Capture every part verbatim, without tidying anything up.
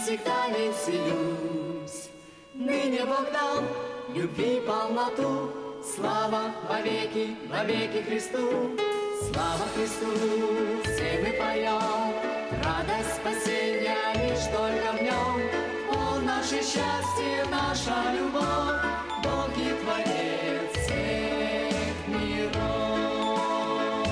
всегда веселюсь. Ныне Бог дал любви полноту, слава вовеки, вовеки Христу. Слава Христу, все мы поем, радость спасения лишь только в нем. Он наше счастье, наша любовь, Бог и Творец всех миров.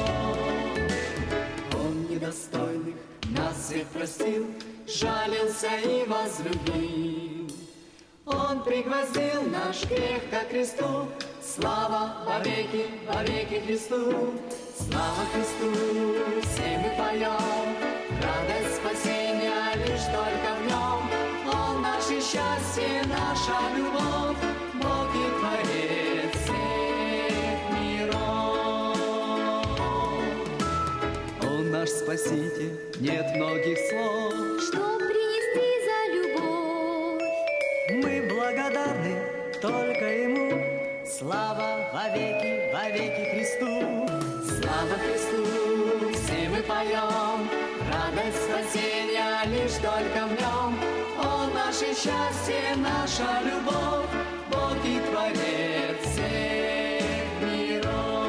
Он недостойных нас всех простил, жалился и возлюбил. Он пригвоздил наш грех ко кресту, слава вовеки, вовеки Христу. Слава Христу, все мы поем, радость спасения лишь только в нем. Он наше счастье, наша любовь, Бог и Творец всех миров. Он наш Спаситель, нет многих слов, что принести за любовь. Мы благодарны только Ему. Слава вовеки, вовеки Христу. Слава Христу, все мы поем, радость спасения лишь только в нем. Он наше счастье, наша любовь, Бог и Творец всех миров.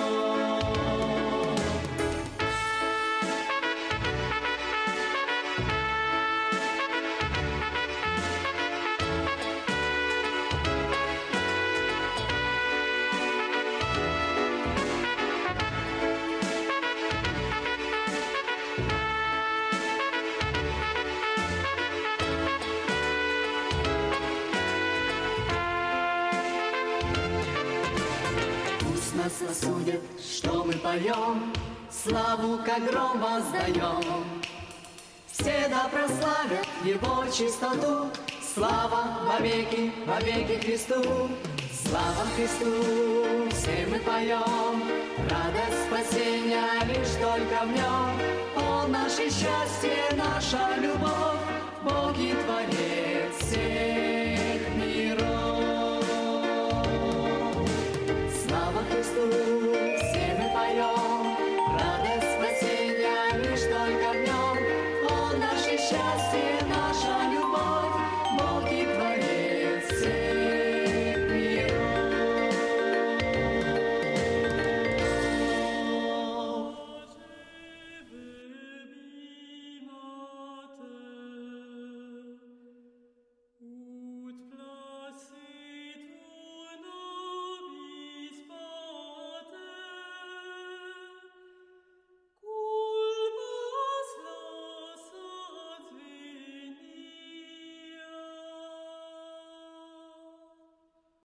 Нас осудят, что мы поем, славу как гром воздаем. Все да прославят Его чистоту, слава вовеки, вовеки Христу. Слава Христу, все мы поем, радость спасения лишь только в нем. Он наше счастье, наша любовь, Бог и Творец всех.